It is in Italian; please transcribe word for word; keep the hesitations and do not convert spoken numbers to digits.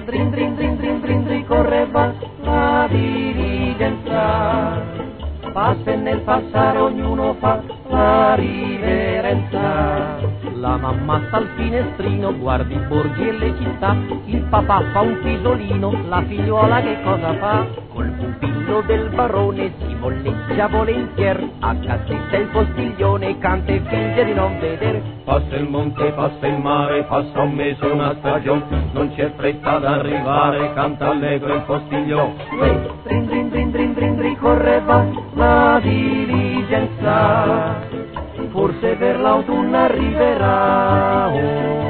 drin drin drin drin drin drin correva la diligenza, passa e nel passare ognuno fa la riverenza. La mamma sta al finestrino, guarda i borghi e le città, il papà fa un pisolino, la figliuola che cosa fa? Col pupillo del barone si molleggia volentier, a cassetta il postiglione canta e finge di non vedere. Passa il monte, passa il mare, passa un mese, una stagione, non c'è fretta ad arrivare, canta allegro il postiglione. Uè, drin drin drin drin drin drin correva la diligenza, forse per l'autunno arriverà. Oh.